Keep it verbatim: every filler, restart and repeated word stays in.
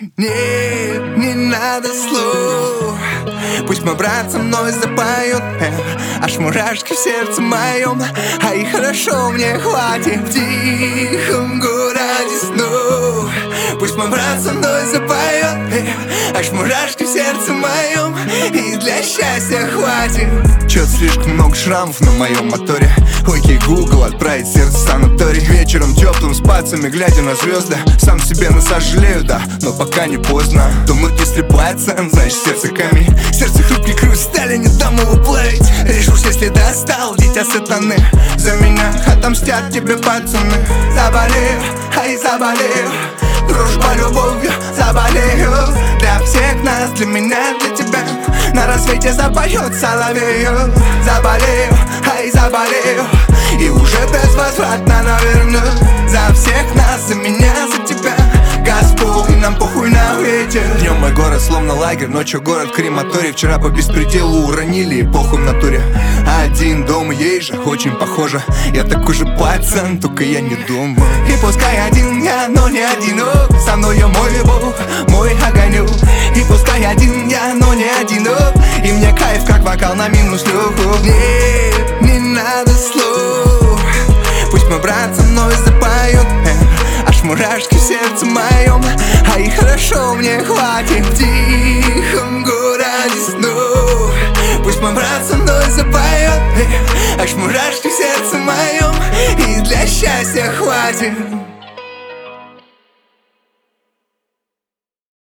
Не, не надо слов. Пусть мой брат со мной запоет, аж мурашки в сердце моем. А и хорошо мне хватит в тихом городе снов. Пусть мой брат со мной запоет, аж мурашки в сердце моем. И для счастья хватит. Чё-то слишком много шрамов на моем моторе. Окей, Google, отправить сердце в санаторий. Вечером теплым с пальцами, глядя на звезды. Сам себе насожалею, да, но пока не поздно. Думают, если пальцем, значит сердце камень. Сердце хрупкий хрусталь, я не дам его плавить. Решусь, если достал, дитя сатаны. За меня отомстят тебе пацаны. Заболею, ай, заболею. Дружба любовью заболею. Для всех нас, для меня, для тебя. На рассвете запоет соловею. Заболею, ай, заболею. И уже безвозвратно наверну. За всех нас, за меня, за тебя. Господь, и нам похуй на ветер. Днем мой город словно лагерь, ночью город крематорий. Вчера по беспределу уронили и похуй в натуре. Один дом, ей же очень похоже. Я такой же пацан, только я не думаю. И пускай один я, но не одинок. Со мною мой Бог, мой огонек. И пускай один я, но не одинок. И мне кайф, как вокал на минус люху. Нет, не надо слов. Пусть мой брат со мной запоет, аж мурашки в сердце моем. А и хорошо мне хватит в тихом городе снов. Пусть мой брат со мной запоет, аж мурашки в сердце моем. И для счастья хватит.